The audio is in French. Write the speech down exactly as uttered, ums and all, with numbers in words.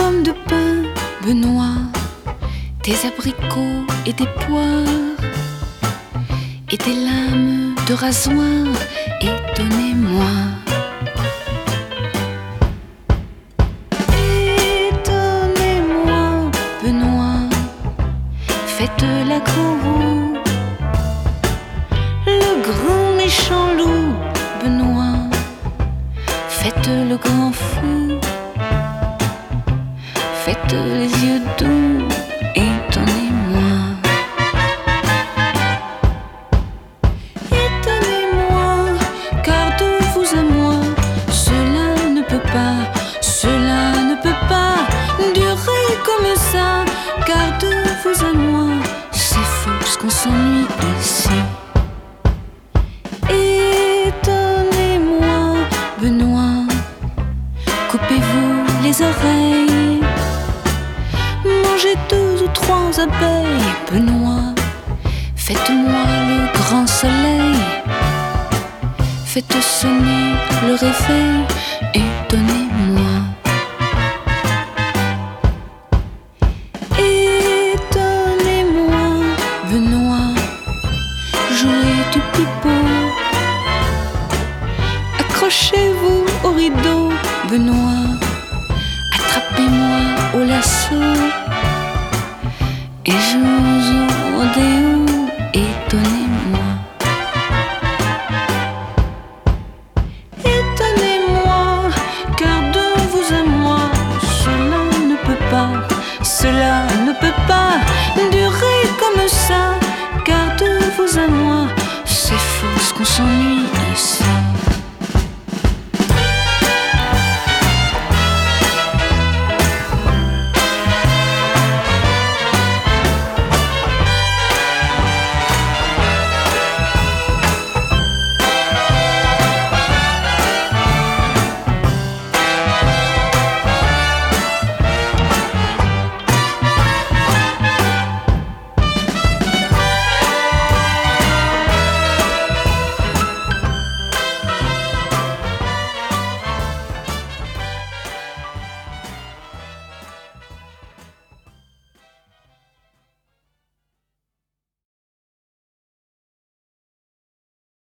pommes de pin, Benoît, des abricots et des poires, et des lames de rasoir, et donnez-moi. Et donnez-moi, Benoît, faites la courroux, le grand méchant loup, Benoît, faites le grand fou, faites les yeux doux, et donnez-moi. Étonnez-moi, car de vous à moi, cela ne peut pas, cela ne peut pas durer comme ça, car de vous à moi, c'est fou ce qu'on s'ennuie ici. Étonnez-moi, Benoît, coupez-vous les oreilles, mangez deux ou trois abeilles, Benoît, faites-moi le grand soleil, faites sonner le réveil, et donnez-moi. Et donnez-moi, Benoît, jouez du pipeau, accrochez-vous au rideau, Benoît, attrapez-moi au lasso, et jouons au rodéo.